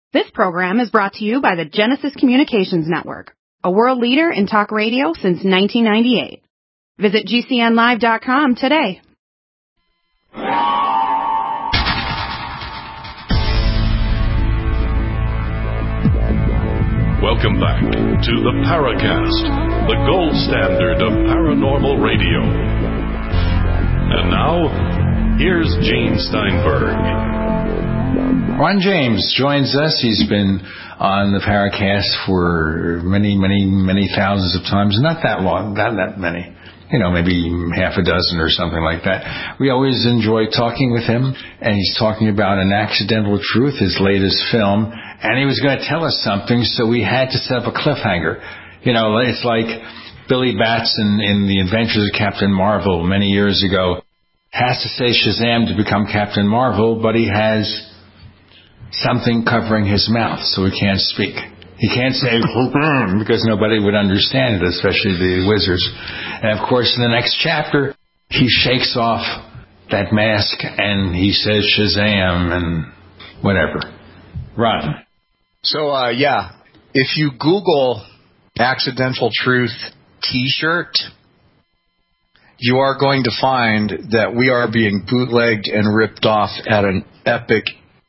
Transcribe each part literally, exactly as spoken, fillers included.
This program is brought to you by the Genesis Communications Network, a world leader in talk radio since nineteen ninety-eight. Visit G C N live dot com today. Welcome back to the Paracast, the gold standard of paranormal radio. And now, here's Gene Steinberg. Ron James joins us. He's been on the Paracast for many, many, many thousands of times. Not that long, not that many. You know, maybe half a dozen or something like that. We always enjoy talking with him, and he's talking about An Accidental Truth, his latest film, and he was going to tell us something, so we had to set up a cliffhanger. You know, it's like Billy Batson in The Adventures of Captain Marvel many years ago has to say Shazam to become Captain Marvel, but he has something covering his mouth, so he can't speak. He can't say because nobody would understand it, especially the wizards. And of course, in the next chapter, he shakes off that mask and he says Shazam and whatever. Ron. So, uh, yeah, if you Google Accidental Truth T-shirt, you are going to find that we are being bootlegged and ripped off at an epic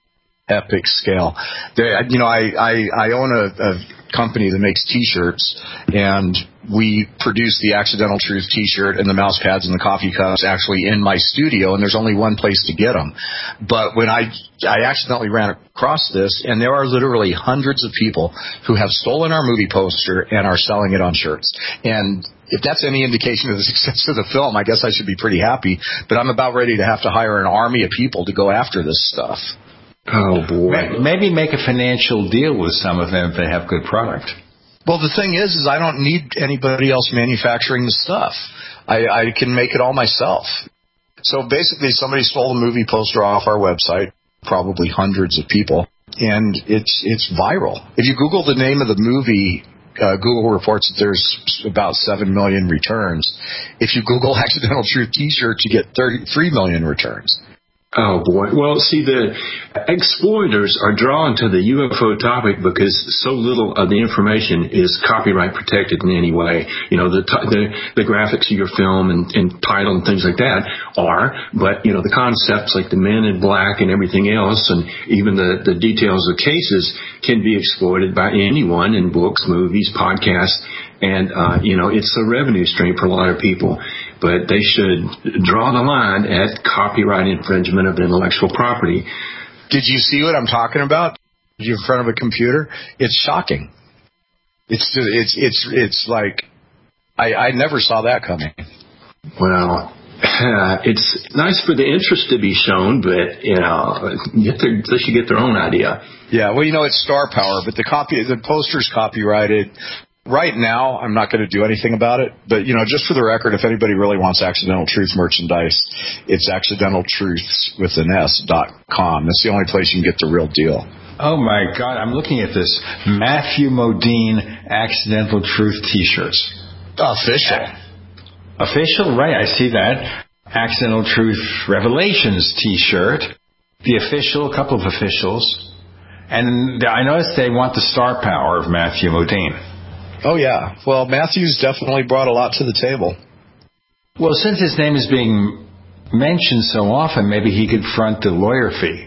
epic scale. There, you know, I, I, I own a, a company that makes T-shirts, and we produce the Accidental Truth T-shirt and the mouse pads and the coffee cups actually in my studio, and there's only one place to get them. But when I I accidentally ran across this, and there are literally hundreds of people who have stolen our movie poster and are selling it on shirts. And if that's any indication of the success of the film, I guess I should be pretty happy. But I'm about ready to have to hire an army of people to go after this stuff. Oh, boy. Maybe make a financial deal with some of them if they have good product. Well, the thing is, is I don't need anybody else manufacturing the stuff. I, I can make it all myself. So basically, somebody stole a movie poster off our website, probably hundreds of people, and it's it's viral. If you Google the name of the movie, uh, Google reports that there's about seven million returns. If you Google Accidental Truth T-shirt, you get thirty-three million returns. Oh, boy. Well, see, the exploiters are drawn to the U F O topic because so little of the information is copyright protected in any way. You know, the the, the graphics of your film and, and title and things like that are, but, you know, the concepts like the Men in Black and everything else and even the, the details of cases can be exploited by anyone in books, movies, podcasts, and, uh, you know, it's a revenue stream for a lot of people. But they should draw the line at copyright infringement of intellectual property. Did you see what I'm talking about? You're in front of a computer. It's shocking. It's it's it's it's like I, I never saw that coming. Well, uh, it's nice for the interest to be shown, but you know, get their, they should get their own idea. Yeah, well, you know, it's star power, but the copy the poster's copyrighted. Right now, I'm not going to do anything about it, but, you know, just for the record, if anybody really wants Accidental Truth merchandise, it's accidental truths with an S dot com. That's the only place you can get the real deal. Oh, my God. I'm looking at this Matthew Modine Accidental Truth T-shirts. Official. Official, right. I see that. Accidental Truth Revelations T-shirt. The official, a couple of officials. And I noticed they want the star power of Matthew Modine. Oh, yeah. Well, Matthew's definitely brought a lot to the table. Well, since his name is being mentioned so often, maybe he could front the lawyer fee.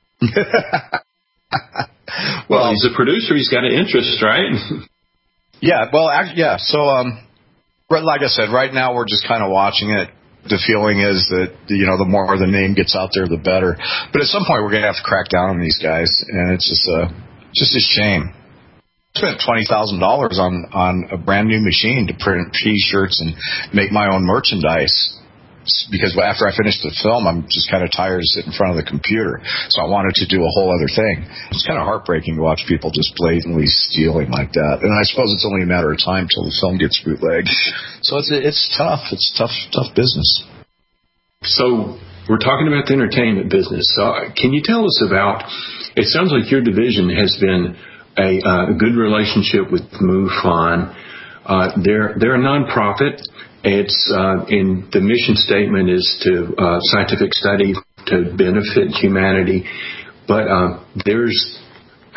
well, well, he's a producer. He's got an interest, right? yeah, well, yeah. So, um, like I said, right now we're just kind of watching it. The feeling is that, you know, the more the name gets out there, the better. But at some point, we're going to have to crack down on these guys, and it's just a, just a shame. I spent twenty thousand dollars on, on a brand new machine to print T-shirts and make my own merchandise because after I finished the film, I'm just kind of tired of sitting in front of the computer. So I wanted to do a whole other thing. It's kind of heartbreaking to watch people just blatantly stealing like that. And I suppose it's only a matter of time till the film gets bootlegged. So it's it's tough. It's tough, tough business. So we're talking about the entertainment business. So can you tell us about, it sounds like your division has been A, uh, a good relationship with MUFON. Uh, they're they're a nonprofit. It's uh, in the mission statement is to uh, scientific study to benefit humanity. But uh, there's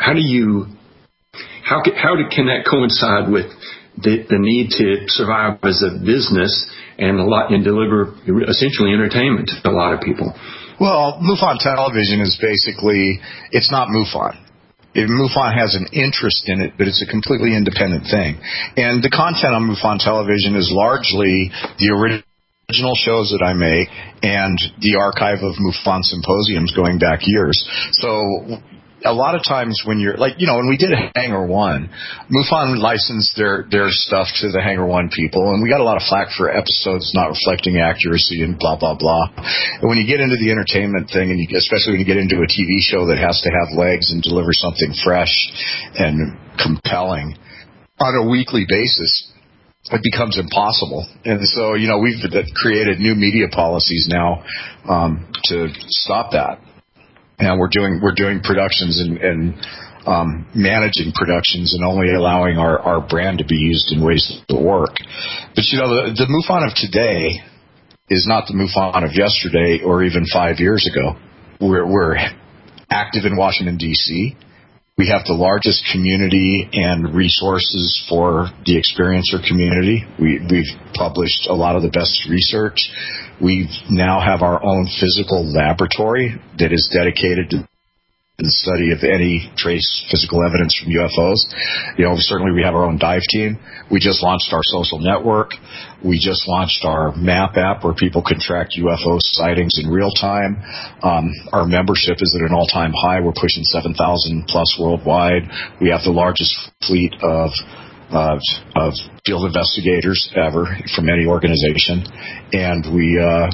how do you, how can, how can that coincide with the, the need to survive as a business and a lot and deliver essentially entertainment to a lot of people? Well, MUFON Television is basically, it's not MUFON. MUFON has an interest in it, but it's a completely independent thing. And the content on MUFON Television is largely the original shows that I make and the archive of MUFON symposiums going back years. So a lot of times when you're, like, you know, when we did Hangar One, MUFON licensed their, their stuff to the Hangar One people, and we got a lot of flack for episodes not reflecting accuracy and blah, blah, blah. And when you get into the entertainment thing, and you, especially when you get into a T V show that has to have legs and deliver something fresh and compelling on a weekly basis, it becomes impossible. And so, you know, we've created new media policies now um, to stop that. And we're doing we're doing productions and, and um, managing productions and only allowing our, our brand to be used in ways that work. But, you know, the, the MUFON of today is not the MUFON of yesterday or even five years ago. We're, we're active in Washington, D C We have the largest community and resources for the experiencer community. We, we've published a lot of the best research. We now have our own physical laboratory that is dedicated to the study of any trace physical evidence from U F Os. You know, certainly we have our own dive team. We just launched our social network. We just launched our MAP app where people can track U F O sightings in real time. Um, our membership is at an all-time high. We're pushing seven thousand plus worldwide. We have the largest fleet of Of, of field investigators ever from any organization, and we uh,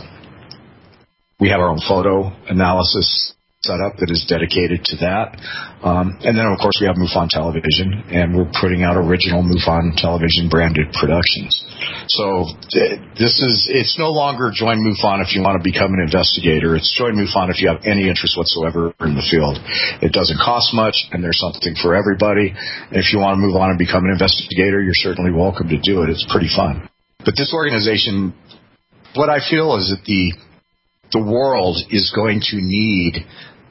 we have our own photo analysis setup that is dedicated to that. Um, and then, of course, we have MUFON Television, and we're putting out original MUFON Television branded productions. So th- this is, it's no longer join MUFON if you want to become an investigator. It's join MUFON if you have any interest whatsoever in the field. It doesn't cost much, and there's something for everybody. And if you want to move on and become an investigator, you're certainly welcome to do it. It's pretty fun. But this organization, what I feel is that the the world is going to need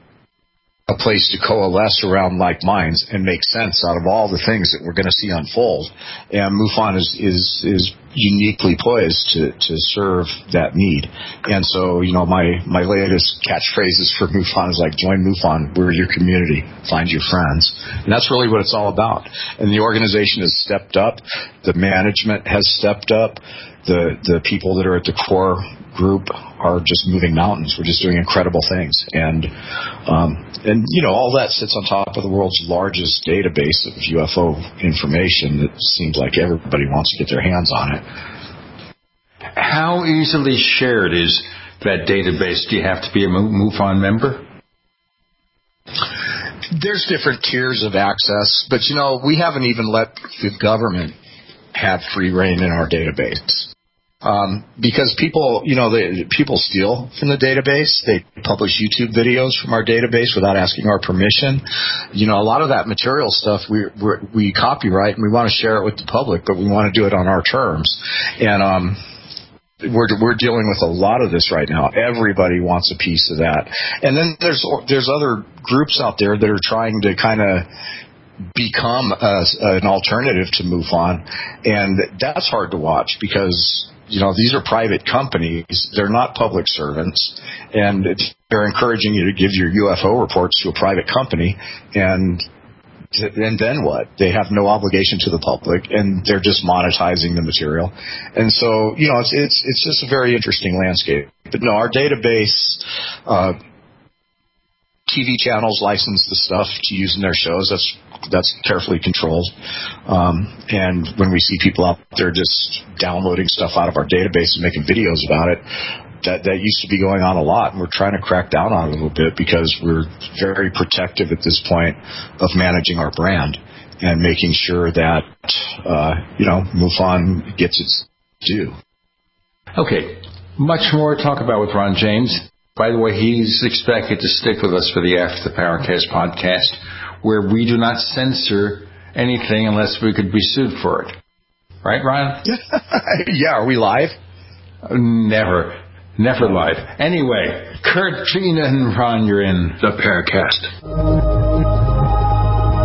a place to coalesce around like minds and make sense out of all the things that we're going to see unfold. And MUFON is, is, is uniquely poised to, to serve that need. And so, you know, my, my latest catchphrases for MUFON is like, join MUFON, we're your community, find your friends. And that's really what it's all about. And the organization has stepped up. The management has stepped up. The, the people that are at the core group are just moving mountains. We're just doing incredible things. And, um, and, you know, all that sits on top of the world's largest database of U F O information that seems like everybody wants to get their hands on it. How easily shared is that database? Do you have to be a MUFON member? There's different tiers of access, but, you know, we haven't even let the government have free reign in our database. Um, because people, you know, they, people steal from the database. They publish YouTube videos from our database without asking our permission. You know, a lot of that material stuff we we're, we copyright and we want to share it with the public, but we want to do it on our terms. And um, we're we're dealing with a lot of this right now. Everybody wants a piece of that. And then there's there's other groups out there that are trying to kind of become a, an alternative to MUFON, and that's hard to watch because, you know, these are private companies. They're not public servants, and they're encouraging you to give your U F O reports to a private company, and and then what? They have no obligation to the public, and they're just monetizing the material. And so, you know, it's it's it's just a very interesting landscape. But no, our database, uh, T V channels license the stuff to use in their shows. That's that's carefully controlled. Um, and when we see people out there just downloading stuff out of our database and making videos about it, that that used to be going on a lot, and we're trying to crack down on it a little bit because we're very protective at this point of managing our brand and making sure that uh, you know, MUFON gets its due. Okay, much more to talk about with Ron James. By the way, he's expected to stick with us for the After the Paracast podcast, where we do not censor anything unless we could be sued for it. Right, Ron? Yeah, are we live? Never. Never live. Anyway, Kurt, Gina, and Ron, you're in the Paracast.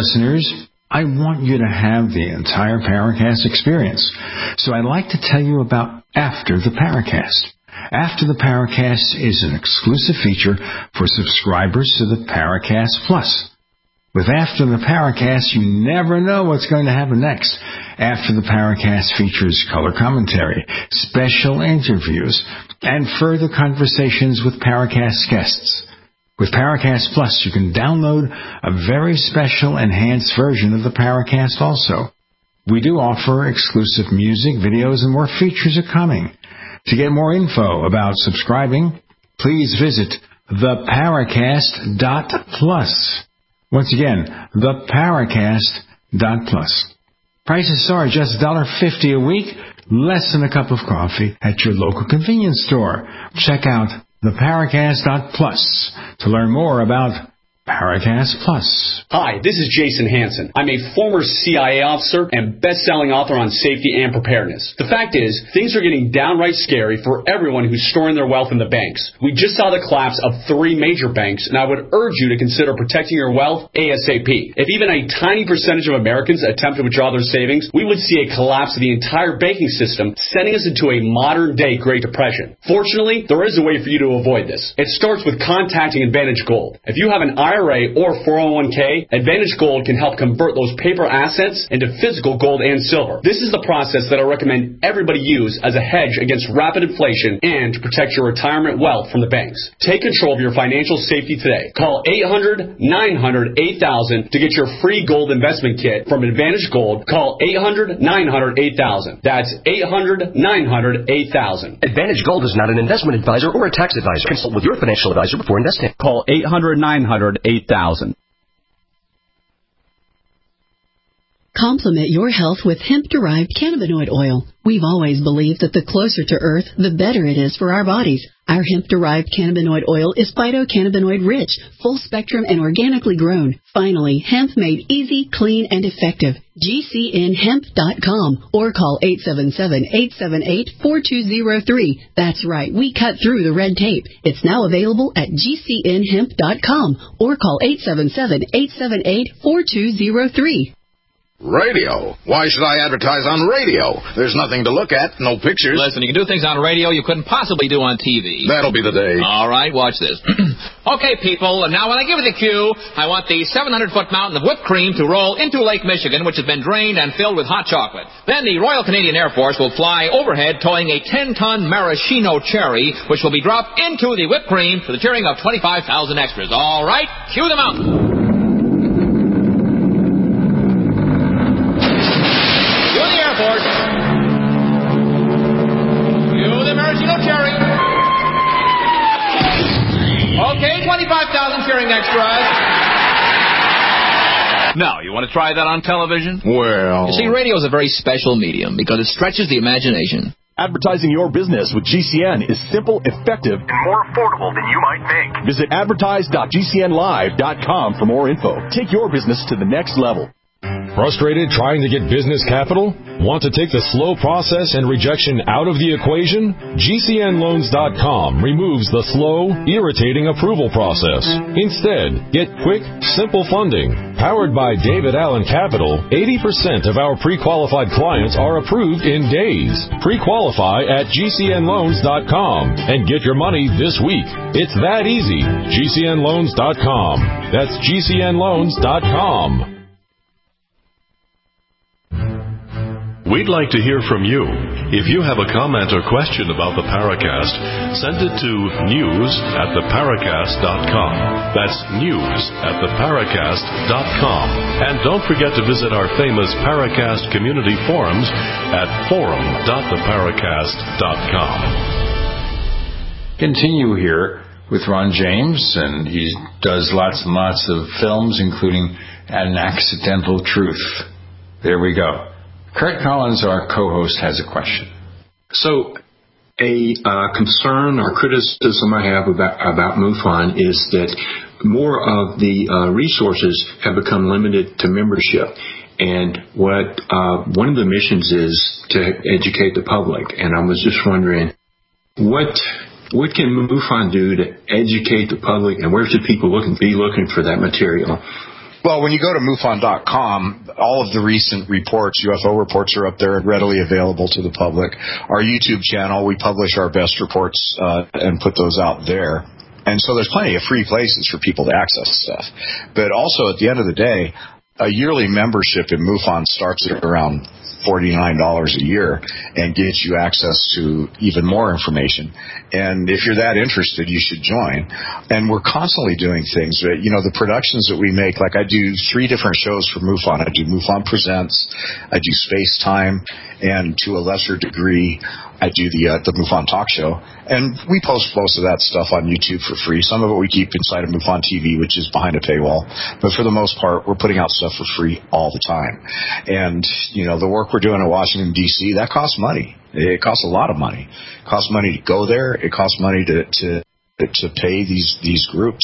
listeners, I want you to have the entire Paracast experience. So I'd like to tell you about After the Paracast. After the Paracast is an exclusive feature for subscribers to the Paracast Plus. With After the Paracast, you never know what's going to happen next. After the Paracast features color commentary, special interviews, and further conversations with Paracast guests. With Paracast Plus, you can download a very special enhanced version of the Paracast also. We do offer exclusive music, videos, and more features are coming. To get more info about subscribing, please visit the paracast dot plus. Once again, the paracast dot plus. Prices are just one dollar fifty a week, less than a cup of coffee at your local convenience store. Check out the paracast dot plus to learn more about Paracast Plus. Hi, this is Jason Hansen. I'm a former C I A officer and best-selling author on safety and preparedness. The fact is, things are getting downright scary for everyone who's storing their wealth in the banks. We just saw the collapse of three major banks, and I would urge you to consider protecting your wealth ASAP. If even a tiny percentage of Americans attempt to withdraw their savings, we would see a collapse of the entire banking system, sending us into a modern-day Great Depression. Fortunately, there is a way for you to avoid this. It starts with contacting Advantage Gold. If you have an I R A or four oh one k, Advantage Gold can help convert those paper assets into physical gold and silver. This is the process that I recommend everybody use as a hedge against rapid inflation and to protect your retirement wealth from the banks. Take control of your financial safety today. Call eight hundred, nine hundred, eight thousand to get your free gold investment kit from Advantage Gold. Call eight hundred, nine hundred, eight thousand. That's eight hundred, nine hundred, eight thousand. Advantage Gold is not an investment advisor or a tax advisor. Consult with your financial advisor before investing. Call eight hundred, nine hundred, eight thousand. Complement your health with hemp-derived cannabinoid oil. We've always believed that the closer to Earth, the better it is for our bodies. Our hemp-derived cannabinoid oil is phytocannabinoid-rich, full-spectrum, and organically grown. Finally, hemp made easy, clean, and effective. G C N hemp dot com or call eight seven seven, eight seven eight, four two zero three. That's right, we cut through the red tape. It's now available at G C N hemp dot com or call eight seven seven, eight seven eight, four two zero three. Radio? Why should I advertise on radio? There's nothing to look at, no pictures. Listen, you can do things on radio you couldn't possibly do on T V. That'll be the day. All right, watch this. Okay, people, now when I give you the cue, I want the seven hundred foot mountain of whipped cream to roll into Lake Michigan, which has been drained and filled with hot chocolate. Then the Royal Canadian Air Force will fly overhead towing a ten ton maraschino cherry, which will be dropped into the whipped cream to the cheering of twenty-five thousand extras. All right, cue the mountain. Okay, twenty-five thousand cheering extras. Now, you want to try that on television? Well... You see, radio is a very special medium because it stretches the imagination. Advertising your business with G C N is simple, effective, and more affordable than you might think. Visit advertise dot G C N live dot com for more info. Take your business to the next level. Frustrated trying to get business capital? Want to take the slow process and rejection out of the equation? G C N loans dot com removes the slow, irritating approval process. Instead, get quick, simple funding. Powered by David Allen Capital, eighty percent of our pre-qualified clients are approved in days. Pre-qualify at G C N loans dot com and get your money this week. It's that easy. G C N loans dot com. That's G C N loans dot com. We'd like to hear from you. If you have a comment or question about the Paracast, send it to news at the paracast dot com. That's news at the paracast dot com. And don't forget to visit our famous Paracast community forums at forum dot the paracast dot com. Continue here with Ron James, and he does lots and lots of films, including An Accidental Truth. There we go. Kurt Collins, our co-host, has a question. So, a uh, concern or criticism I have about, about MUFON is that more of the uh, resources have become limited to membership. And what uh, one of the missions is to educate the public. And I was just wondering, what what can MUFON do to educate the public, and where should people look and be looking for that material? Well, when you go to MUFON dot com, all of the recent reports, U F O reports, are up there and readily available to the public. Our YouTube channel, we publish our best reports uh, and put those out there. And so there's plenty of free places for people to access stuff. But also, at the end of the day, a yearly membership in MUFON starts at around forty-nine dollars a year and gets you access to even more information. And if you're that interested, you should join. And we're constantly doing things. You know, the productions that we make, like I do three different shows for MUFON. I do MUFON Presents, I do Space Time, and to a lesser degree, I do the uh, the MUFON Talk Show. And we post most of that stuff on YouTube for free. Some of it we keep inside of MUFON T V, which is behind a paywall. But for the most part, we're putting out stuff for free all the time. And, you know, the work we're doing in Washington, D C, that costs money. It costs a lot of money. It costs money to go there. It costs money to to, to pay these, these groups.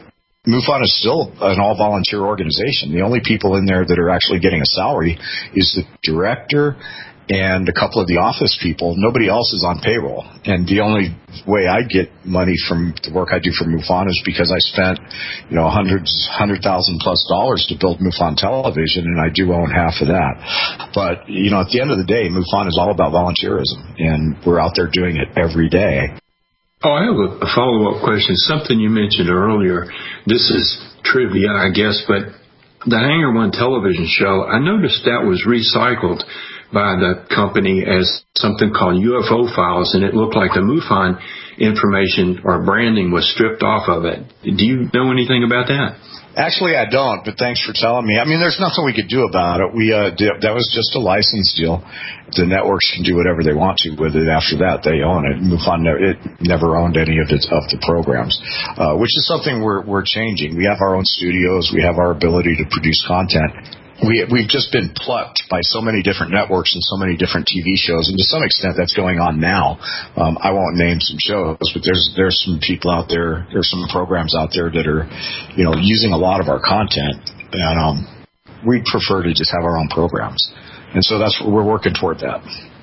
MUFON is still an all-volunteer organization. The only people in there that are actually getting a salary is the director and a couple of the office people. Nobody else is on payroll. And the only way I get money from the work I do for MUFON is because I spent, you know, hundreds, hundred thousand plus dollars to build MUFON Television, and I do own half of that. But, you know, at the end of the day, MUFON is all about volunteerism, and we're out there doing it every day. Oh, I have a follow-up question. Something you mentioned earlier. This is trivia, I guess, but the Hangar One television show, I noticed that was recycled by the company as something called U F O Files, and it looked like the MUFON information or branding was stripped off of it. Do you know anything about that? Actually, I don't, but thanks for telling me. I mean, there's nothing we could do about it. We uh, did, that was just a license deal. The networks can do whatever they want to with it. After that, they own it. MUFON ne- it never owned any of, its, of the programs, uh, which is something we're, we're changing. We have our own studios. We have our ability to produce content. We, we've just been plucked by so many different networks and so many different T V shows, and to some extent that's going on now. Um, I won't name some shows, but there's there's some people out there, there's some programs out there that are, you know, using a lot of our content, and um, we'd prefer to just have our own programs. And so that's we're working toward that.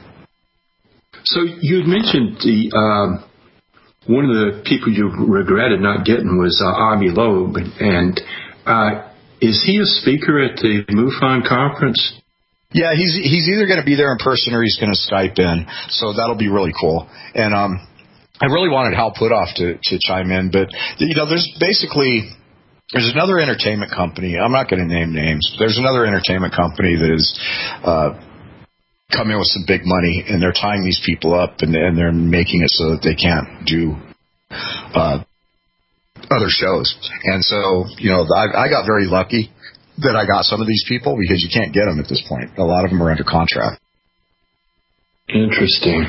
So you had mentioned the um, one of the people you regretted not getting was uh, Avi Loeb, and uh, is he a speaker at the MUFON conference? Yeah, he's he's either going to be there in person or he's going to Skype in, so that'll be really cool. And um, I really wanted Hal Puthoff to, to chime in, but you know, there's basically there's another entertainment company. I'm not going to name names. But there's another entertainment company that is uh, coming with some big money, and they're tying these people up, and, and they're making it so that they can't do Uh, other shows. And so, you know, I, I got very lucky that I got some of these people because you can't get them at this point. A lot of them are under contract. Interesting.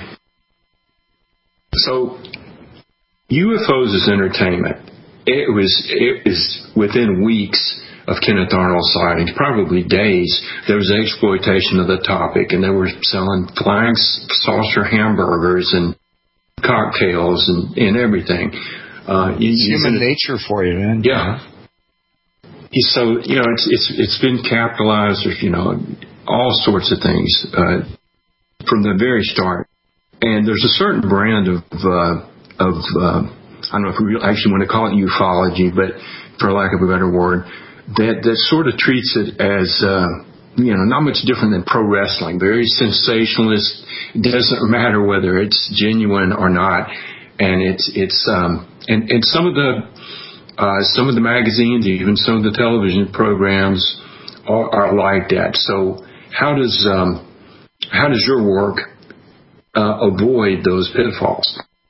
So, U F Os is entertainment. It was, it was within weeks of Kenneth Arnold sightings, probably days, there was exploitation of the topic, and they were selling flying saucer hamburgers and cocktails and, and everything. Uh, it's human it, nature for you, man. Yeah. So, you know, it's it's it's been capitalized, or, you know, all sorts of things uh, from the very start. And there's a certain brand of uh, of uh, I don't know if we actually want to call it ufology, but for lack of a better word, that that sort of treats it as uh, you know, not much different than pro wrestling. Very sensationalist. It doesn't matter whether it's genuine or not. And it's it's um and, and some of the uh, some of the magazines, even some of the television programs are, are like that. So how does um, how does your work uh, avoid those pitfalls?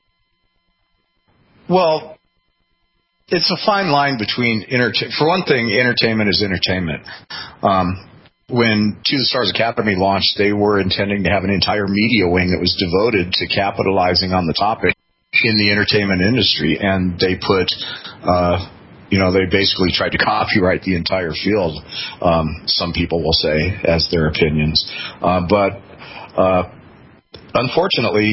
Well, it's a fine line between entertainment. For one thing, entertainment is entertainment. Um, when To the Stars Academy launched, they were intending to have an entire media wing that was devoted to capitalizing on the topic in the entertainment industry, and they put, uh, you know, they basically tried to copyright the entire field. Um, some people will say as their opinions, uh, but uh, unfortunately,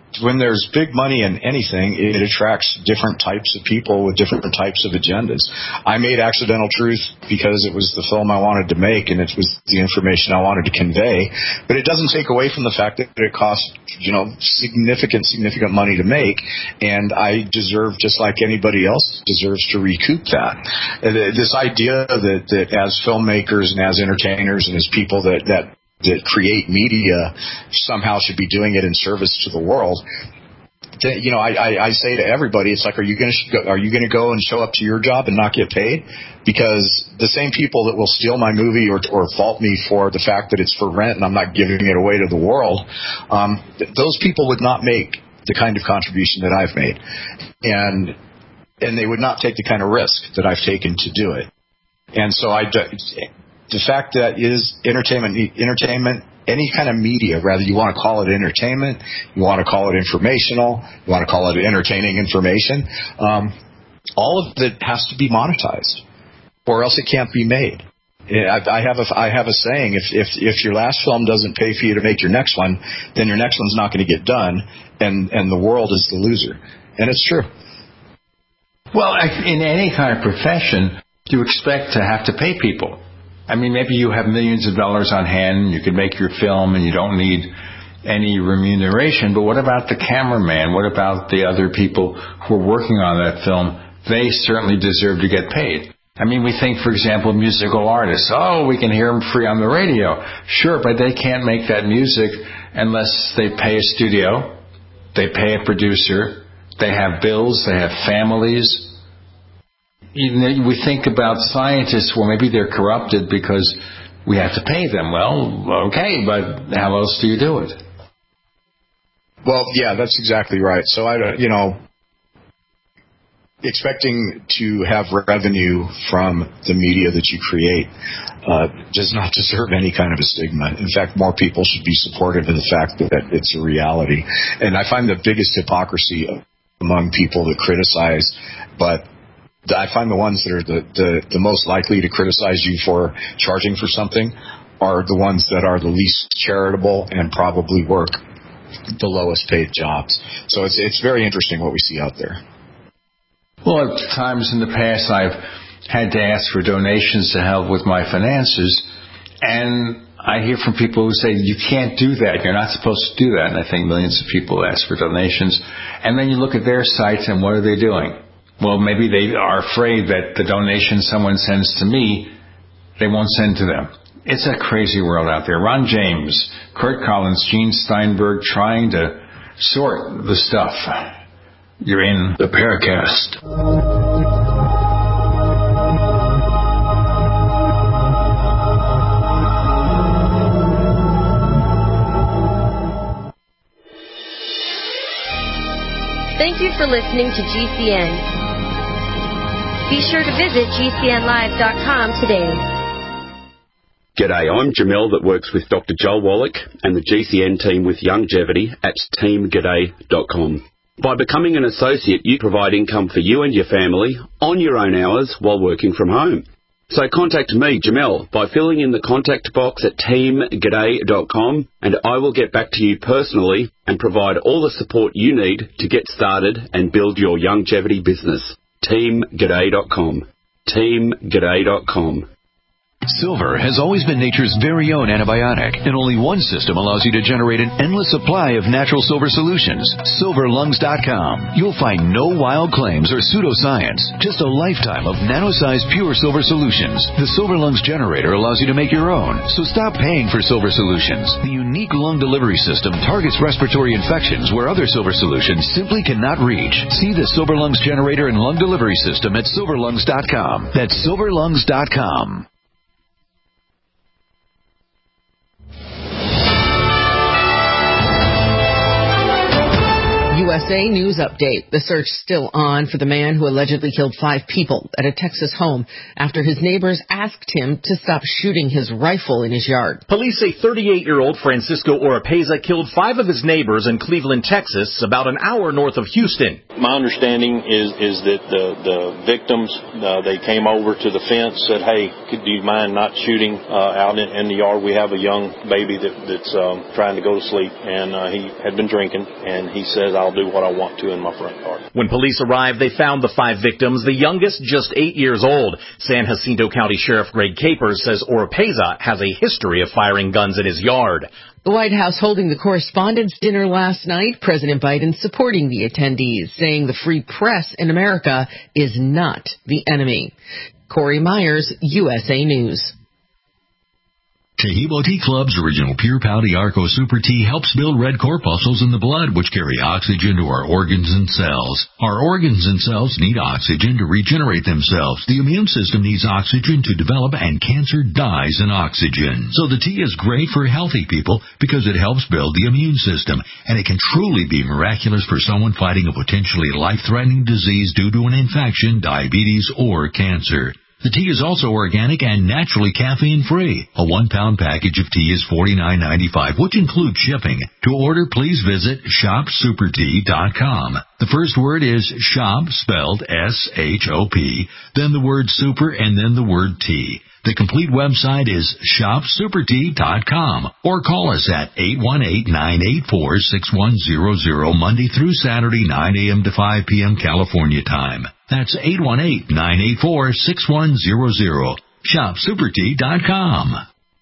when there's big money in anything, it attracts different types of people with different types of agendas. I made Accidental Truth because it was the film I wanted to make and it was the information I wanted to convey. But it doesn't take away from the fact that it cost, you know, significant, significant money to make. And I deserve, just like anybody else deserves, to recoup that. This idea that, that as filmmakers and as entertainers and as people that, that that create media somehow should be doing it in service to the world. You know, I, I, I say to everybody, it's like, are you going to are you going to go and show up to your job and not get paid? Because the same people that will steal my movie or, or fault me for the fact that it's for rent and I'm not giving it away to the world, um, those people would not make the kind of contribution that I've made, and and they would not take the kind of risk that I've taken to do it. And so I. The fact that is entertainment, entertainment, any kind of media, rather you want to call it entertainment, you want to call it informational, you want to call it entertaining information, um, all of it has to be monetized, or else it can't be made. I, I have a I have a saying: if if if your last film doesn't pay for you to make your next one, then your next one's not going to get done, and and the world is the loser. And it's true. Well, in any kind of profession, you expect to have to pay people. I mean, maybe you have millions of dollars on hand, you could make your film and you don't need any remuneration, but what about the cameraman? What about the other people who are working on that film? They certainly deserve to get paid. I mean, we think, for example, musical artists. Oh, we can hear them free on the radio. Sure, but they can't make that music unless they pay a studio, they pay a producer, they have bills, they have families. We think about scientists, well, maybe they're corrupted because we have to pay them. Well, okay, but how else do you do it? Well, yeah, that's exactly right. So, I, you know, expecting to have revenue from the media that you create uh, does not deserve any kind of a stigma. In fact, more people should be supportive of the fact that it's a reality. And I find the biggest hypocrisy among people that criticize, but I find the ones that are the, the, the most likely to criticize you for charging for something are the ones that are the least charitable and probably work the lowest paid jobs. So it's it's very interesting what we see out there. Well, at times in the past I've had to ask for donations to help with my finances, and I hear from people who say, you can't do that, you're not supposed to do that. And I think millions of people ask for donations. And then you look at their sites and what are they doing? Well, maybe they are afraid that the donation someone sends to me, they won't send to them. It's a crazy world out there. Ron James, Kurt Collins, Gene Steinberg trying to sort the stuff. You're in the Paracast. Thank you for listening to G C N. Be sure to visit G C N live dot com today. G'day, I'm Jamel that works with Doctor Joel Wallach and the G C N team with Longevity at team g'day dot com. By becoming an associate, you provide income for you and your family on your own hours while working from home. So contact me, Jamel, by filling in the contact box at team g'day dot com, and I will get back to you personally and provide all the support you need to get started and build your longevity business. team g'day dot com. team g'day dot com. Silver has always been nature's very own antibiotic, and only one system allows you to generate an endless supply of natural silver solutions. silver lungs dot com. You'll find no wild claims or pseudoscience, just a lifetime of nano-sized pure silver solutions. The Silver Lungs generator allows you to make your own, so stop paying for silver solutions. The unique lung delivery system targets respiratory infections where other silver solutions simply cannot reach. See the Silver Lungs generator and lung delivery system at silver lungs dot com. That's silver lungs dot com. U S A News Update. The search still on for the man who allegedly killed five people at a Texas home after his neighbors asked him to stop shooting his rifle in his yard. Police say thirty-eight-year-old Francisco Oropeza killed five of his neighbors in Cleveland, Texas, about an hour north of Houston. My understanding is is that the, the victims, uh, they came over to the fence, said, hey, could, do you mind not shooting uh, out in, in the yard? We have a young baby that, that's um, trying to go to sleep, and uh, he had been drinking, and he says, I'll do what I want to in my front yard. When police arrived, they found the five victims, the youngest just eight years old. San Jacinto County Sheriff Greg Capers says Oropeza has a history of firing guns in his yard. The White House holding the Correspondents' Dinner last night, President Biden supporting the attendees, saying the free press in America is not the enemy. Corey Myers, U S A News. Tehebo Tea Club's original Pure Pouty Arco Super Tea helps build red corpuscles in the blood, which carry oxygen to our organs and cells. Our organs and cells need oxygen to regenerate themselves. The immune system needs oxygen to develop, and cancer dies in oxygen. So the tea is great for healthy people because it helps build the immune system, and it can truly be miraculous for someone fighting a potentially life-threatening disease due to an infection, diabetes, or cancer. The tea is also organic and naturally caffeine-free. A one-pound package of tea is forty-nine ninety-five, which includes shipping. To order, please visit shop super tea dot com. The first word is shop, spelled S H O P, then the word super, and then the word tea. The complete website is shop super tea dot com, or call us at eight one eight, nine eight four, six one zero zero Monday through Saturday, nine a.m. to five p.m. California time. That's eight one eight, nine eight four, six one zero zero. shop super tea dot com.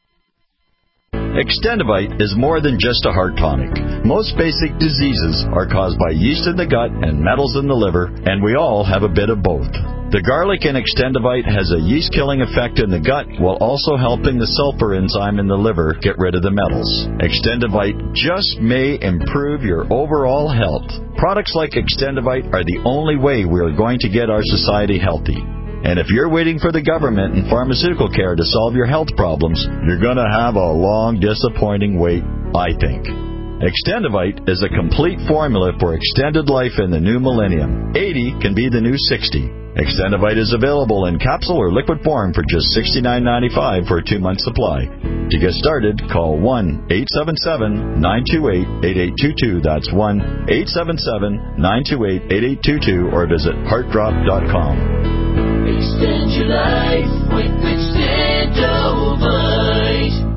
Extendivite is more than just a heart tonic. Most basic diseases are caused by yeast in the gut and metals in the liver, and we all have a bit of both. The garlic in Extendivite has a yeast-killing effect in the gut while also helping the sulfur enzyme in the liver get rid of the metals. Extendivite just may improve your overall health. Products like Extendivite are the only way we are going to get our society healthy. And if you're waiting for the government and pharmaceutical care to solve your health problems, you're going to have a long, disappointing wait, I think. Extendivite is a complete formula for extended life in the new millennium. eighty can be the new sixty. Extendivite is available in capsule or liquid form for just sixty-nine ninety-five for a two-month supply. To get started, call one eight seven seven, nine two eight, eight eight two two. That's one eight seven seven, nine two eight, eight eight two two, or visit heart drop dot com. Extend your life with Extendivite.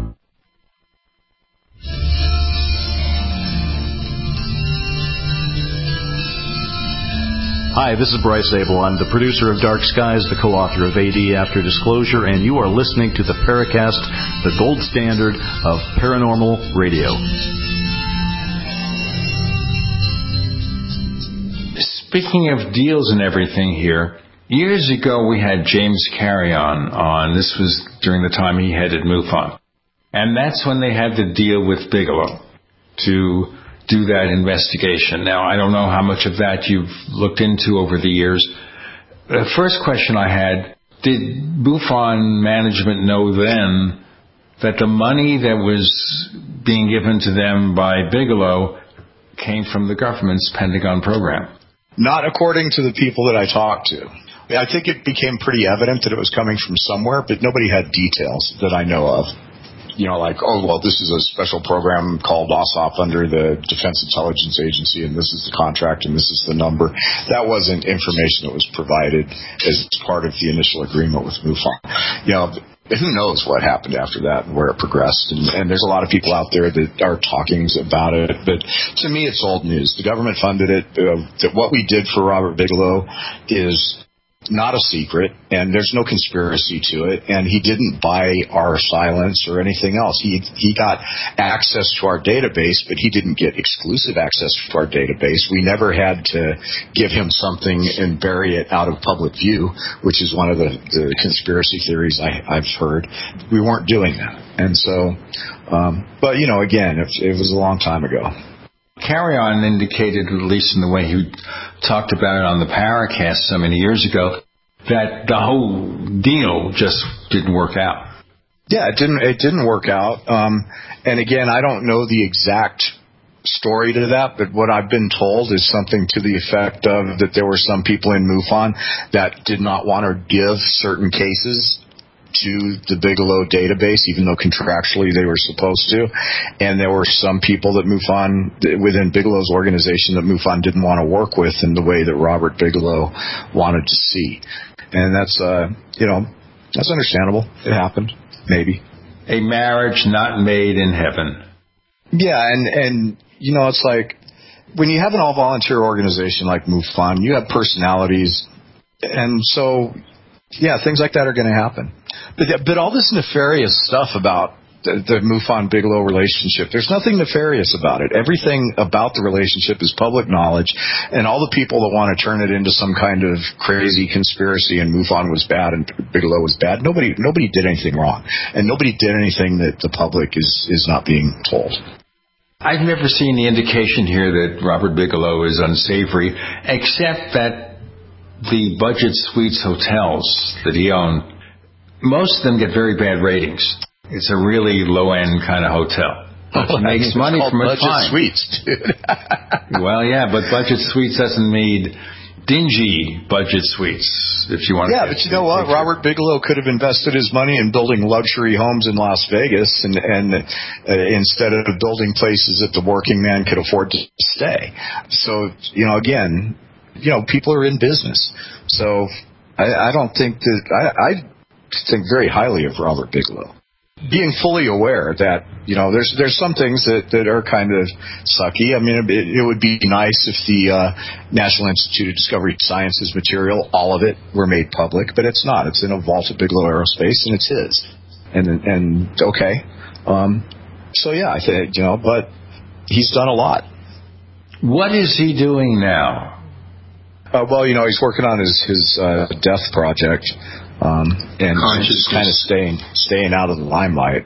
Hi, this is Bryce Abel. I'm the producer of Dark Skies, the co-author of A D After Disclosure, and you are listening to the Paracast, the gold standard of paranormal radio. Speaking of deals and everything here, years ago we had James Carrion on. This was during the time he headed MUFON. And that's when they had the deal with Bigelow to do that investigation. Now, I don't know how much of that you've looked into over the years. The first question I had, did MUFON management know then that the money that was being given to them by Bigelow came from the government's Pentagon program? Not according to the people that I talked to. I think it became pretty evident that it was coming from somewhere, but nobody had details that I know of. You know, like, oh, well, this is a special program called O S O P under the Defense Intelligence Agency, and this is the contract, and this is the number. That wasn't information that was provided as part of the initial agreement with MUFON. You know, who knows what happened after that and where it progressed. And, and there's a lot of people out there that are talking about it. But to me, it's old news. The government funded it. Uh, that what we did for Robert Bigelow is not a secret, and there's no conspiracy to it, and he didn't buy our silence or anything else. He he got access to our database, but he didn't get exclusive access to our database. We never had to give him something and bury it out of public view, which is one of the, the conspiracy theories I, I've heard. We weren't doing that. And so, um, but, you know, again, it, it was a long time ago. Carrion indicated, at least in the way he talked about it on the Paracast so many years ago, that the whole deal just didn't work out. Yeah, it didn't. It didn't work out. Um, and again, I don't know the exact story to that, but what I've been told is something to the effect of that there were some people in MUFON that did not want to give certain cases to the Bigelow database, even though contractually they were supposed to. And there were some people that MUFON, within Bigelow's organization, that MUFON didn't want to work with in the way that Robert Bigelow wanted to see. And that's, uh, you know, that's understandable. It happened. Maybe. A marriage not made in heaven. Yeah, and, and you know, it's like when you have an all-volunteer organization like MUFON, you have personalities, and so, yeah, things like that are going to happen. But, but all this nefarious stuff about the, the MUFON-Bigelow relationship, there's nothing nefarious about it. Everything about the relationship is public knowledge, and all the people that want to turn it into some kind of crazy conspiracy and MUFON was bad and Bigelow was bad, nobody nobody did anything wrong, and nobody did anything that the public is, is not being told. I've never seen the indication here that Robert Bigelow is unsavory, except that the budget suites hotels that he owned, most of them get very bad ratings. It's a really low-end kind of hotel. It makes money from it, fine. Budget suites, dude. Well, yeah, but budget suites doesn't mean dingy budget suites, if you want yeah, to. Yeah, but you know what? Picture. Robert Bigelow could have invested his money in building luxury homes in Las Vegas, and, and uh, instead of building places that the working man could afford to stay. So, you know, again, you know, people are in business. So I, I don't think that I, I think very highly of Robert Bigelow. Being fully aware that, you know, there's there's some things that, that are kind of sucky. I mean, it, it would be nice if the uh, National Institute of Discovery Sciences material, all of it, were made public, but it's not. It's in a vault of Bigelow Aerospace, and it's his. And, and okay. Um, so, yeah, I think, you know, but he's done a lot. What is he doing now? Uh, well, you know, he's working on his, his uh, death project. Um, and just kind of staying staying out of the limelight.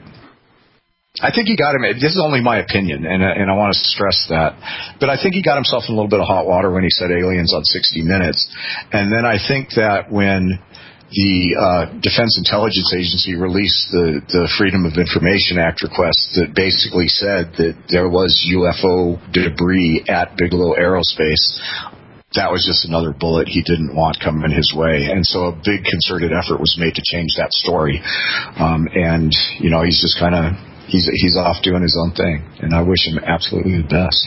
I think he got him. This is only my opinion, and and I want to stress that. But I think he got himself in a little bit of hot water when he said aliens on sixty minutes. And then I think that when the uh, Defense Intelligence Agency released the the Freedom of Information Act request that basically said that there was U F O debris at Bigelow Aerospace, that was just another bullet he didn't want coming his way. And so a big concerted effort was made to change that story. Um, and, you know, he's just kind of, he's he's off doing his own thing. And I wish him absolutely the best.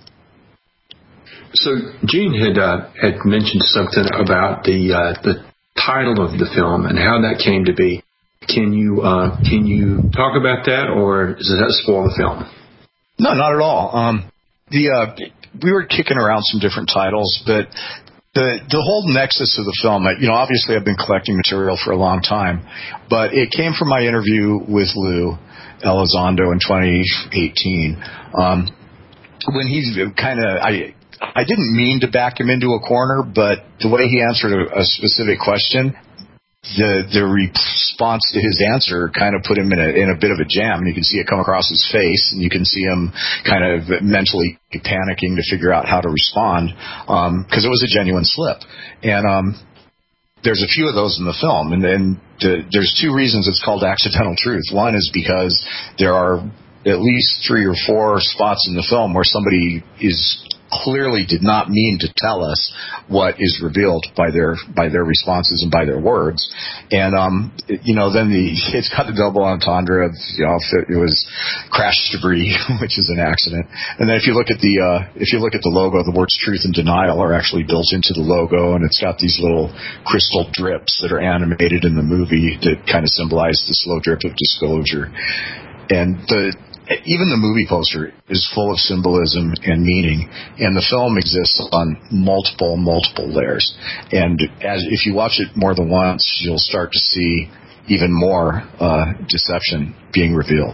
So Gene had uh, had mentioned something about the uh, the title of the film and how that came to be. Can you uh, can you talk about that, or does that spoil the film? No, not at all. Um, the uh, we were kicking around some different titles, but the the whole nexus of the film, you know, obviously I've been collecting material for a long time, but it came from my interview with Lou Elizondo in twenty eighteen. Um, when he kind of, I I didn't mean to back him into a corner, but the way he answered a, a specific question, the the response to his answer kind of put him in a in a bit of a jam, and you can see it come across his face, and you can see him kind of mentally panicking to figure out how to respond, because um, it was a genuine slip. And um, there's a few of those in the film, and, and the, there's two reasons it's called Accidental Truth. One is because there are at least three or four spots in the film where somebody is clearly did not mean to tell us what is revealed by their by their responses and by their words. And um you know, then the it's got the double entendre of, you know, if it was crash debris, which is an accident. And then if you look at the uh if you look at the logo, the words truth and denial are actually built into the logo, and it's got these little crystal drips that are animated in the movie that kind of symbolize the slow drip of disclosure. And the even the movie poster is full of symbolism and meaning, and the film exists on multiple, multiple layers. And as if you watch it more than once, you'll start to see even more uh, deception being revealed.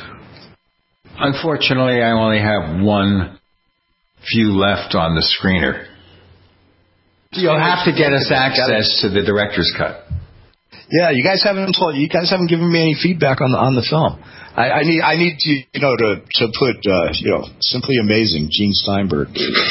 Unfortunately, I only have one view left on the screener. You'll have to get us access to the director's cut. Yeah, you guys haven't told, you guys haven't given me any feedback on the on the film. I, I need I need to you know to to put uh, you know simply amazing Gene Steinberg.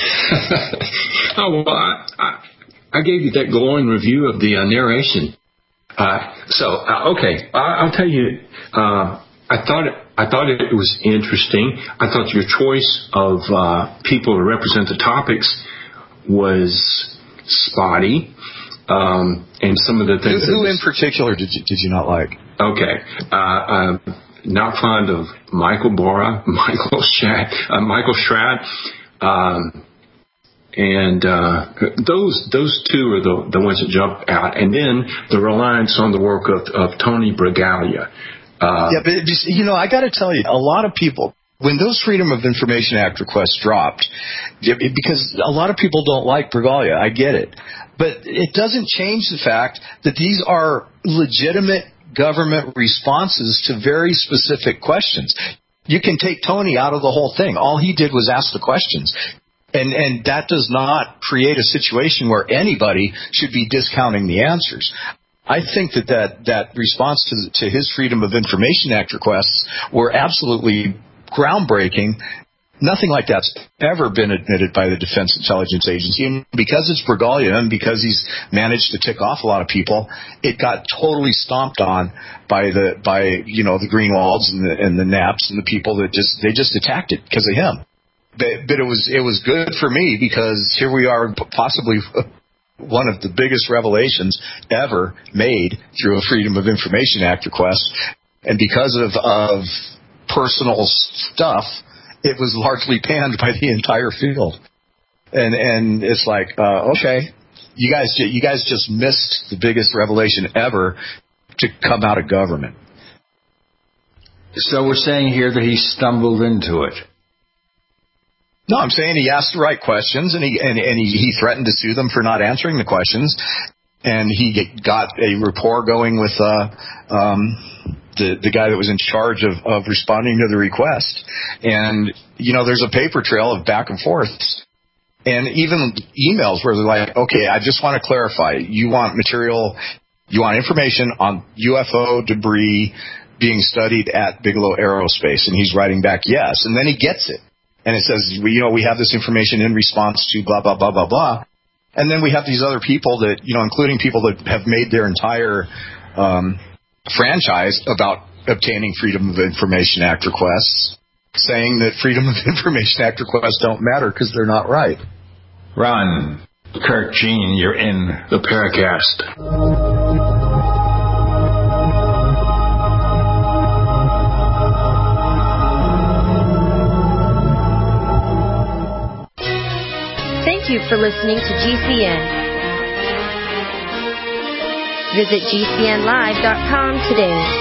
Oh well, I, I I gave you that glowing review of the uh, narration. Uh, so uh, okay, I, I'll tell you. Uh, I thought it, I thought it was interesting. I thought your choice of uh, people to represent the topics was spotty. Um, and some of the things... Who, who was, in particular did you, did you not like? Okay. Uh, uh, not fond of Michael Bora, Michael Schatt, uh, Michael Schratt. Um, and uh, those those two are the, the ones that jump out. And then the reliance on the work of, of Tony Bragalia. Uh, yeah, but you know, I got to tell you, a lot of people, when those Freedom of Information Act requests dropped, because a lot of people don't like Bragalia, I get it. But it doesn't change the fact that these are legitimate government responses to very specific questions. You can take Tony out of the whole thing. All he did was ask the questions. And and that does not create a situation where anybody should be discounting the answers. I think that that, that response to, to his Freedom of Information Act requests were absolutely groundbreaking. Nothing like that's ever been admitted by the Defense Intelligence Agency. And because it's Bragalia and because he's managed to tick off a lot of people, it got totally stomped on by the, by, you know, the Greenwalds and the, and the Knaps and the people that just, they just attacked it because of him. But, but it was, it was good for me because here we are, possibly one of the biggest revelations ever made through a Freedom of Information Act request. And because of, of personal stuff, it was largely panned by the entire field. And and it's like, uh, okay, you guys you guys just missed the biggest revelation ever to come out of government. So we're saying here that he stumbled into it. No, I'm saying he asked the right questions, and he and, and he, he threatened to sue them for not answering the questions. And he get, got a rapport going with uh, um, the the guy that was in charge of, of responding to the request. And, you know, there's a paper trail of back and forth. And even emails where they're like, okay, I just want to clarify. You want material, you want information on U F O debris being studied at Bigelow Aerospace. And he's writing back, yes. And then he gets it. And it says, you know, we have this information in response to blah, blah, blah, blah, blah. And then we have these other people that, you know, including people that have made their entire um, franchise about obtaining Freedom of Information Act requests, saying that Freedom of Information Act requests don't matter because they're not right. Ron, Kirk, Gene, you're in the Paracast. Thank you for listening to G C N. Visit G C N live dot com today.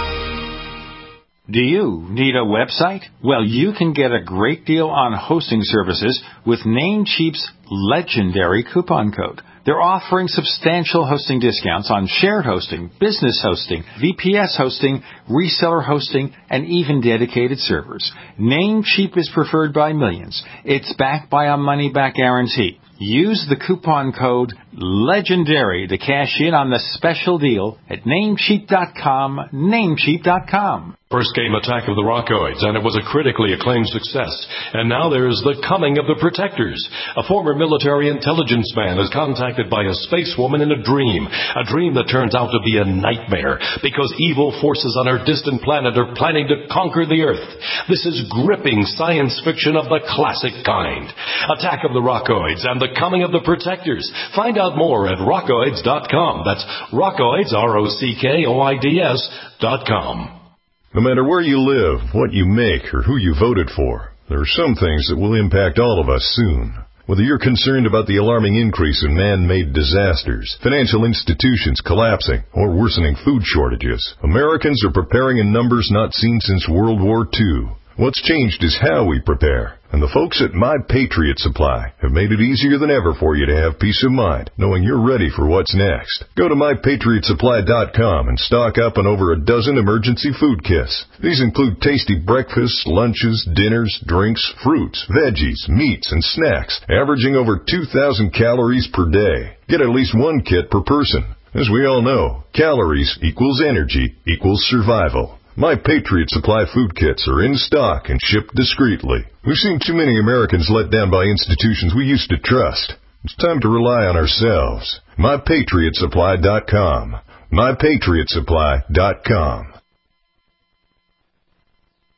Do you need a website? Well, you can get a great deal on hosting services with Namecheap's legendary coupon code. They're offering substantial hosting discounts on shared hosting, business hosting, V P S hosting, reseller hosting, and even dedicated servers. Namecheap is preferred by millions. It's backed by a money-back guarantee. Use the coupon code LEGENDARY to cash in on the special deal at Namecheap dot com, Namecheap dot com. First came Attack of the Rockoids, and it was a critically acclaimed success. And now there's The Coming of the Protectors. A former military intelligence man is contacted by a space woman in a dream, a dream that turns out to be a nightmare, because evil forces on her distant planet are planning to conquer the Earth. This is gripping science fiction of the classic kind. Attack of the Rockoids and The Coming of the Protectors. Find out more at rockoids dot com. That's Rockoids, R O C K O I D S dot com. No matter where you live, what you make, or who you voted for, there are some things that will impact all of us soon. Whether you're concerned about the alarming increase in man-made disasters, financial institutions collapsing, or worsening food shortages, Americans are preparing in numbers not seen since World War Two. What's changed is how we prepare. And the folks at My Patriot Supply have made it easier than ever for you to have peace of mind, knowing you're ready for what's next. Go to my patriot supply dot com and stock up on over a dozen emergency food kits. These include tasty breakfasts, lunches, dinners, drinks, fruits, veggies, meats, and snacks, averaging over two thousand calories per day. Get at least one kit per person. As we all know, calories equals energy equals survival. My Patriot Supply food kits are in stock and shipped discreetly. We've seen too many Americans let down by institutions we used to trust. It's time to rely on ourselves. my patriot supply dot com. my patriot supply dot com.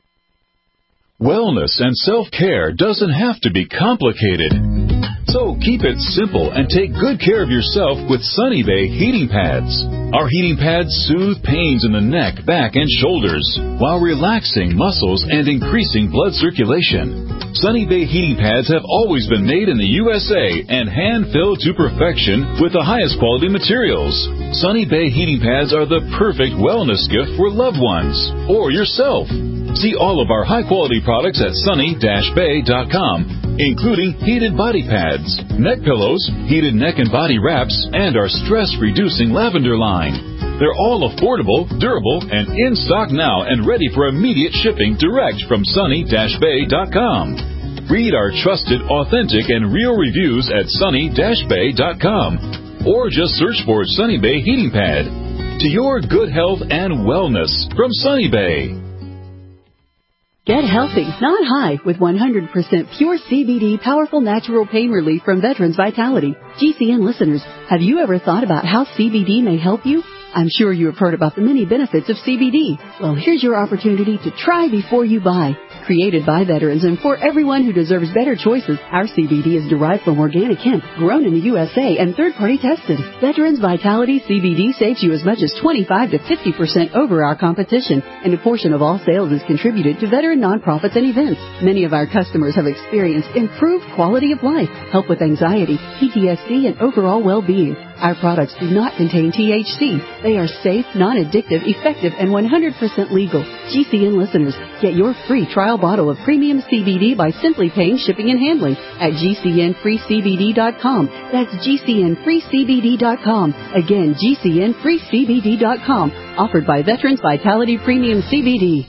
Wellness and self-care doesn't have to be complicated. So keep it simple and take good care of yourself with Sunny Bay heating pads. Our heating pads soothe pains in the neck, back, and shoulders while relaxing muscles and increasing blood circulation. Sunny Bay heating pads have always been made in the U S A and hand-filled to perfection with the highest quality materials. Sunny Bay heating pads are the perfect wellness gift for loved ones or yourself. See all of our high-quality products at sunny dash bay dot com, including heated body pads, neck pillows, heated neck and body wraps, and our stress-reducing lavender line. They're all affordable, durable, and in stock now and ready for immediate shipping direct from sunny dash bay dot com. Read our trusted, authentic, and real reviews at sunny dash bay dot com or just search for Sunny Bay Heating Pad. To your good health and wellness from Sunny Bay. Get healthy, not high, with one hundred percent pure C B D powerful natural pain relief from Veterans Vitality. G C N listeners, have you ever thought about how C B D may help you? I'm sure you have heard about the many benefits of C B D. Well, here's your opportunity to try before you buy. Created by veterans and for everyone who deserves better choices, our C B D is derived from organic hemp, grown in the U S A and third-party tested. Veterans Vitality C B D saves you as much as twenty-five to fifty percent over our competition, and a portion of all sales is contributed to veteran nonprofits and events. Many of our customers have experienced improved quality of life, help with anxiety, P T S D, and overall well-being. Our products do not contain T H C. They are safe, non-addictive, effective, and one hundred percent legal. G C N listeners, get your free trial bottle of premium C B D by simply paying shipping and handling at G C N free C B D dot com. That's G C N free C B D dot com. Again, G C N free C B D dot com. Offered by Veterans Vitality Premium C B D.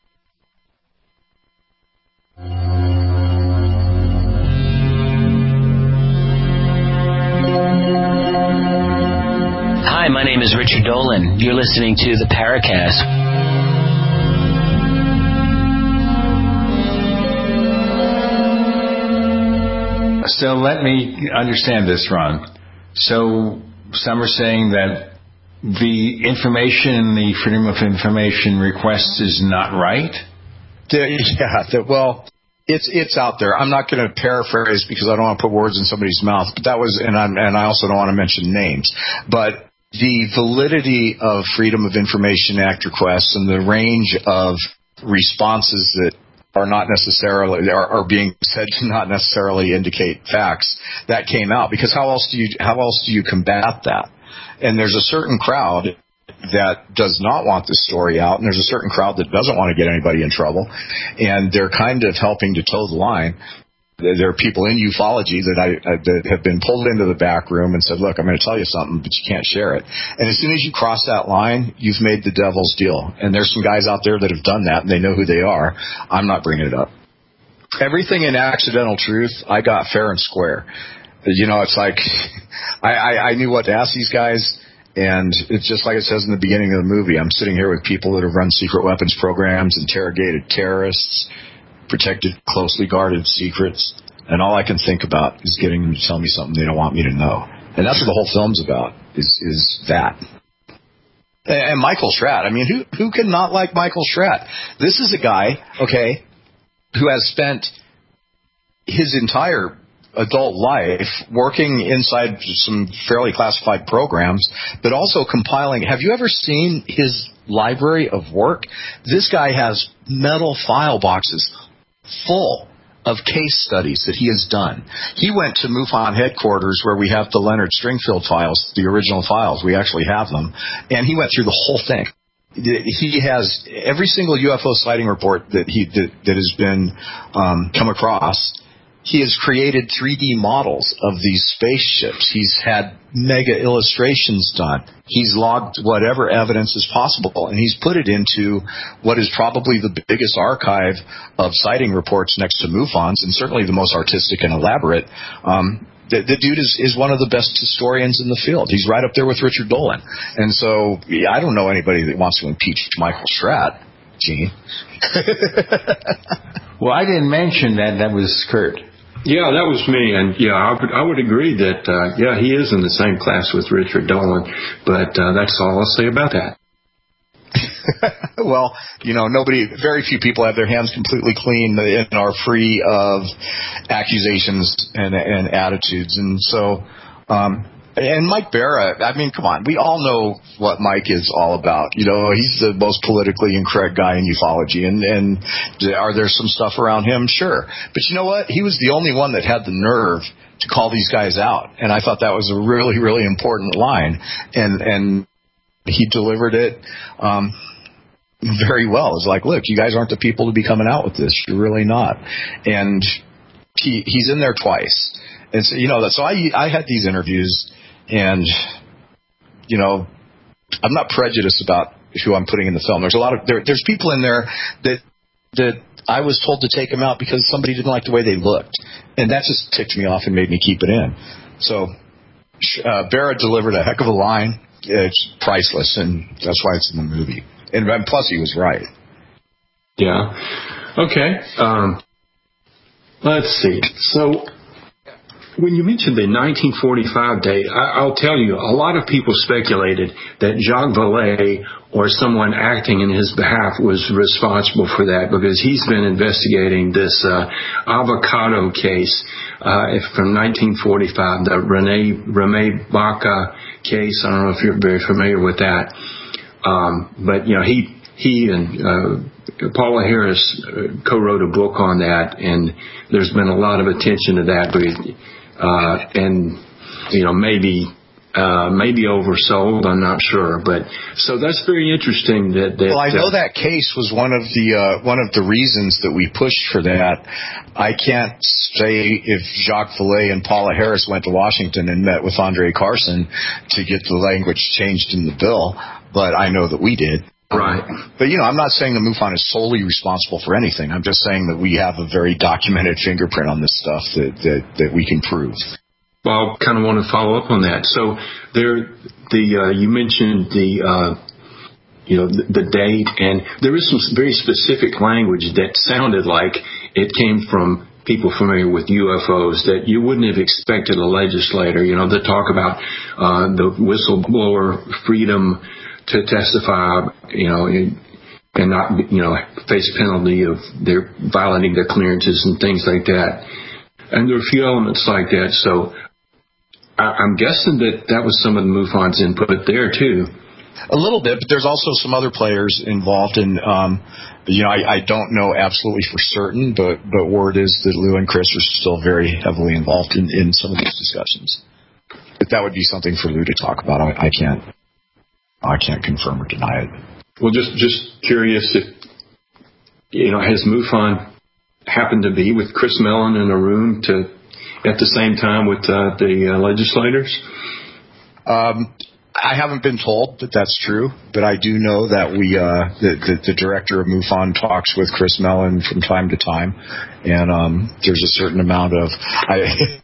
Hi, my name is Richard Dolan. You're listening to the Paracast. So let me understand this, Ron. So some are saying that the information, the Freedom of Information request is not right? Yeah, the, well, it's it's out there. I'm not going to paraphrase because I don't want to put words in somebody's mouth. But that was, and I'm, and I also don't want to mention names. But the validity of Freedom of Information Act requests and the range of responses that are not necessarily are, are being said to not necessarily indicate facts, that came out because how else do you how else do you combat that? And there's a certain crowd that does not want this story out, and there's a certain crowd that doesn't want to get anybody in trouble, and they're kind of helping to toe the line. There are people in ufology that I uh, that have been pulled into the back room and said, look, I'm going to tell you something, but you can't share it. And as soon as you cross that line, you've made the devil's deal. And there's some guys out there that have done that, and they know who they are. I'm not bringing it up. Everything in Accidental Truth, I got fair and square. You know, it's like I, I, I knew what to ask these guys. And it's just like it says in the beginning of the movie. I'm sitting here with people that have run secret weapons programs, interrogated terrorists, protected closely guarded secrets, and all I can think about is getting them to tell me something they don't want me to know. And that's what the whole film's about, is is that. And Michael Schratt, I mean, who who can not like Michael Schratt? This is a guy, okay, who has spent his entire adult life working inside some fairly classified programs, but also compiling. Have you ever seen his library of work? This guy has metal file boxes full of case studies that he has done. He went to MUFON headquarters where we have the Leonard Stringfield files, the original files. We actually have them. And he went through the whole thing. He has every single U F O sighting report that he that, that has been um, come across. He has created three D models of these spaceships. He's had mega illustrations done. He's logged whatever evidence is possible, and he's put it into what is probably the biggest archive of sighting reports next to MUFON's, and certainly the most artistic and elaborate. Um, the, the dude is, is one of the best historians in the field. He's right up there with Richard Dolan. And so yeah, I don't know anybody that wants to impeach Michael Schratt, Gene. Well, I didn't mention that. That was Kurt. Yeah, that was me, and yeah, I would, I would agree that, uh, yeah, he is in the same class with Richard Dolan, but uh, that's all I'll say about that. well, you know, nobody, very few people have their hands completely clean and are free of accusations and, and attitudes. And so, um, and Mike Barra, I mean, come on, we all know what Mike is all about. You know, he's the most politically incorrect guy in ufology. And, and are there some stuff around him? Sure. But you know what? He was the only one that had the nerve to call these guys out. And I thought that was a really, really important line. And, and he delivered it, um, very well. It's like, look, you guys aren't the people to be coming out with this. You're really not. And he, he's in there twice. And so, you know, so I, I had these interviews. And, you know, I'm not prejudiced about who I'm putting in the film. There's a lot of there, there's people in there that that I was told to take them out because somebody didn't like the way they looked, and that just ticked me off and made me keep it in. So uh, Barrett delivered a heck of a line. It's priceless, and that's why it's in the movie. And, and plus, he was right. Yeah. Okay. Um, let's see. So, when you mentioned the nineteen forty-five date, I, I'll tell you, a lot of people speculated that Jacques Vallée or someone acting in his behalf was responsible for that because he's been investigating this uh, avocado case uh, from nineteen forty-five, the Rene, Rene Baca case. I don't know if you're very familiar with that. Um, but, you know, he, he and uh, Paula Harris uh, co-wrote a book on that, and there's been a lot of attention to that. But, Uh, and, you know, maybe, uh, maybe oversold, I'm not sure. But, so that's very interesting that, that well, I know uh, that case was one of the, uh, one of the reasons that we pushed for that. I can't say if Jacques Vallée and Paula Harris went to Washington and met with Andre Carson to get the language changed in the bill, but I know that we did. Right. But, you know, I'm not saying the MUFON is solely responsible for anything. I'm just saying that we have a very documented fingerprint on this stuff that, that, that we can prove. Well, I kind of want to follow up on that. So there, the, uh, you mentioned the, uh, you know, the, the date, and there is some very specific language that sounded like it came from people familiar with U F Os that you wouldn't have expected a legislator, you know, that talk about, uh, the whistleblower freedom to testify, you know, and not, you know, face penalty of their violating their clearances and things like that. And there are a few elements like that. So I, I'm guessing that that was some of the MUFON's input there too. A little bit, but there's also some other players involved in, um, you know, I, I don't know absolutely for certain, but, but word is that Lou and Chris are still very heavily involved in, in some of these discussions. But that would be something for Lou to talk about. I, I can't. I can't confirm or deny it. Well, just just curious if, you know, has MUFON happened to be with Chris Mellon in a room to at the same time with uh, the uh, legislators? Um, I haven't been told that that's true, but I do know that we, uh, the, the, the director of MUFON talks with Chris Mellon from time to time, and um, there's a certain amount of... I,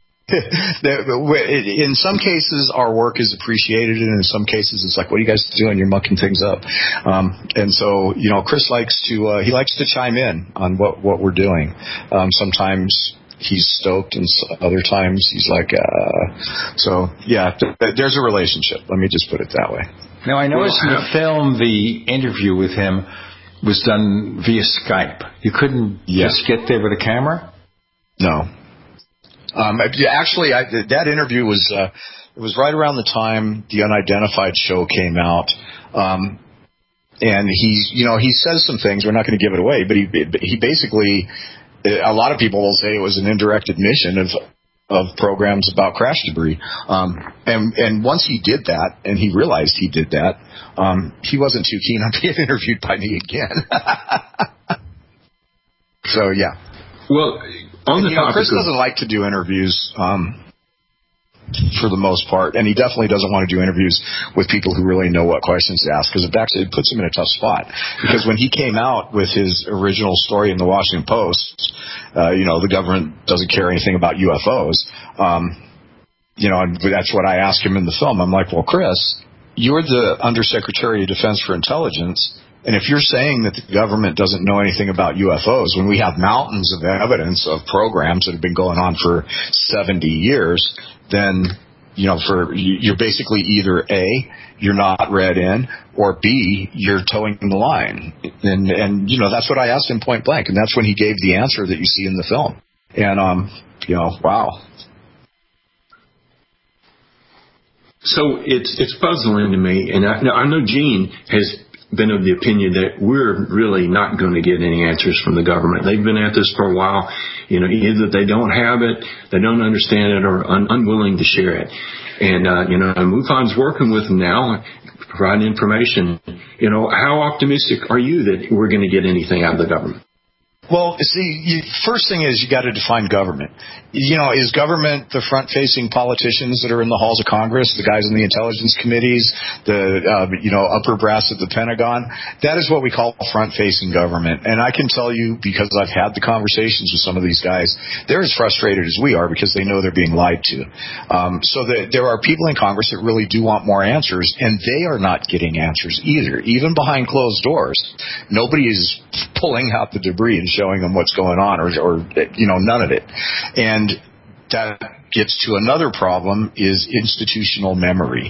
in some cases, our work is appreciated, and in some cases, it's like, "What are you guys doing? You're mucking things up." Um, and so, you know, Chris likes to uh, he likes to chime in on what what we're doing. Um, sometimes he's stoked, and other times he's like, uh, "So, yeah, th- there's a relationship." Let me just put it that way. Now, I noticed in the film the interview with him was done via Skype. You couldn't yeah. just get there with a camera? No. Um, actually, I, that interview was uh, it was right around the time the Unidentified show came out, um, and he's you know he says some things. We're not going to give it away, but he he basically a lot of people will say it was an indirect admission of of programs about crash debris. Um, and and once he did that, and he realized he did that, um, he wasn't too keen on being interviewed by me again. So yeah. Well. On the you know, Chris doesn't like to do interviews um, for the most part, and he definitely doesn't want to do interviews with people who really know what questions to ask, because it actually puts him in a tough spot. Because when he came out with his original story in the Washington Post, uh, you know, the government doesn't care anything about U F Os. Um, you know, and that's what I asked him in the film. I'm like, well, Chris, you're the Undersecretary of Defense for Intelligence. And if you're saying that the government doesn't know anything about U F Os, when we have mountains of evidence of programs that have been going on for seventy years, then you know, for you're basically either A, you're not read in, or B, you're towing the line. And, and you know, that's what I asked him point blank, and that's when he gave the answer that you see in the film. And, um, you know, wow. So it's it's puzzling to me, and I, I know Gene has been of the opinion that we're really not going to get any answers from the government. They've been at this for a while. You know, either they don't have it, they don't understand it, or un- unwilling to share it. And, uh, you know, MUFON's working with them now, providing information. You know, how optimistic are you that we're going to get anything out of the government? Well, see, you, first thing is you got to define government. You know, is government the front-facing politicians that are in the halls of Congress, the guys in the intelligence committees, the, uh, you know, upper brass at the Pentagon? That is what we call front-facing government. And I can tell you, because I've had the conversations with some of these guys, they're as frustrated as we are because they know they're being lied to. Um, so that there are people in Congress that really do want more answers, and they are not getting answers either, even behind closed doors. Nobody is pulling out the debris and showing them what's going on, or, or you know, none of it. And that gets to another problem, is institutional memory.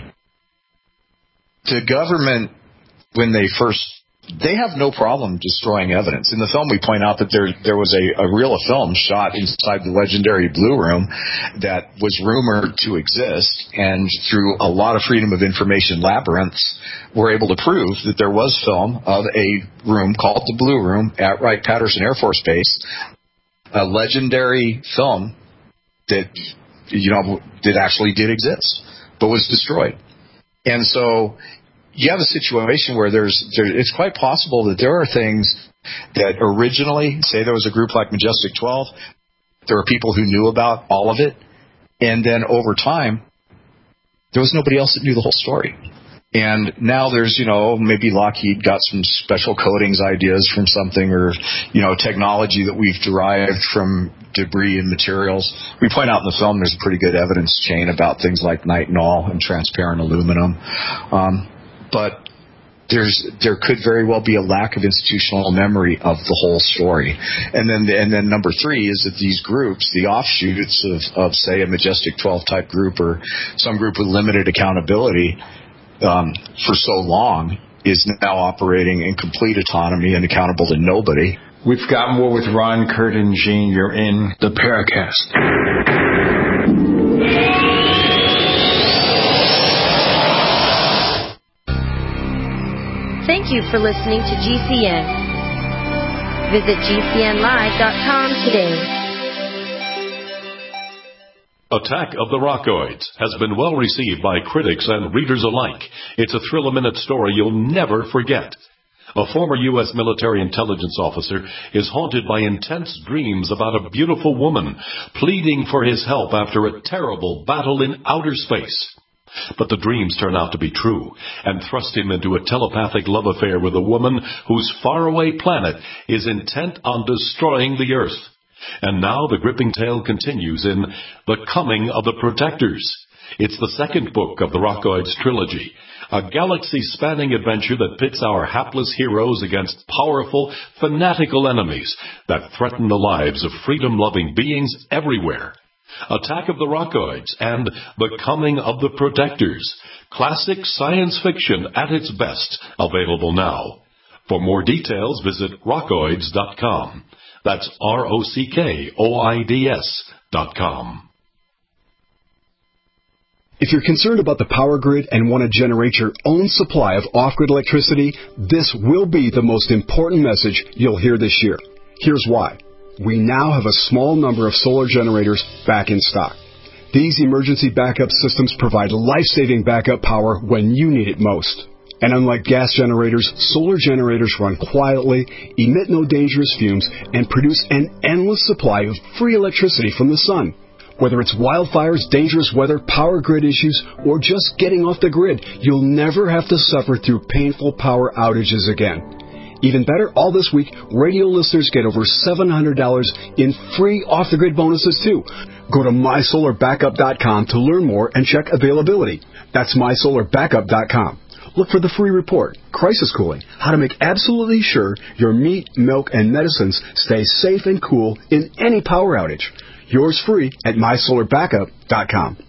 The government, when they first, they have no problem destroying evidence. In the film, we point out that there there was a, a real film shot inside the legendary Blue Room that was rumored to exist, and through a lot of Freedom of Information labyrinths, we're able to prove that there was film of a room called the Blue Room at Wright-Patterson Air Force Base, a legendary film that, you know, that actually did exist, but was destroyed. And so you have a situation where there's, there, it's quite possible that there are things that originally, say there was a group like Majestic twelve, there were people who knew about all of it, and then over time, there was nobody else that knew the whole story. And now there's, you know, maybe Lockheed got some special coatings ideas from something, or, you know, technology that we've derived from debris and materials. We point out in the film there's a pretty good evidence chain about things like nitinol and transparent aluminum. Um, but there's there could very well be a lack of institutional memory of the whole story. And then and then number three is that these groups, the offshoots of, of say, a Majestic twelve type group, or some group with limited accountability, Um, for so long, is now operating in complete autonomy and accountable to nobody. We've got more with Ron, Kurt, and Gene. You're in the Paracast. Thank you for listening to G C N. Visit G C N live dot com today. Attack of the Rockoids has been well received by critics and readers alike. It's a thrill-a-minute story you'll never forget. A former U S military intelligence officer is haunted by intense dreams about a beautiful woman pleading for his help after a terrible battle in outer space. But the dreams turn out to be true and thrust him into a telepathic love affair with a woman whose faraway planet is intent on destroying the Earth. And now the gripping tale continues in The Coming of the Protectors. It's the second book of the Rockoids trilogy, a galaxy-spanning adventure that pits our hapless heroes against powerful, fanatical enemies that threaten the lives of freedom-loving beings everywhere. Attack of the Rockoids and The Coming of the Protectors, classic science fiction at its best, available now. For more details, visit rockoids dot com. That's R O C K O I D S dot com. If you're concerned about the power grid and want to generate your own supply of off-grid electricity, this will be the most important message you'll hear this year. Here's why. We now have a small number of solar generators back in stock. These emergency backup systems provide life-saving backup power when you need it most. And unlike gas generators, solar generators run quietly, emit no dangerous fumes, and produce an endless supply of free electricity from the sun. Whether it's wildfires, dangerous weather, power grid issues, or just getting off the grid, you'll never have to suffer through painful power outages again. Even better, all this week, radio listeners get over seven hundred dollars in free off-the-grid bonuses, too. Go to my solar backup dot com to learn more and check availability. That's my solar backup dot com. Look for the free report, Crisis Cooling, how to make absolutely sure your meat, milk, and medicines stay safe and cool in any power outage. Yours free at my solar backup dot com.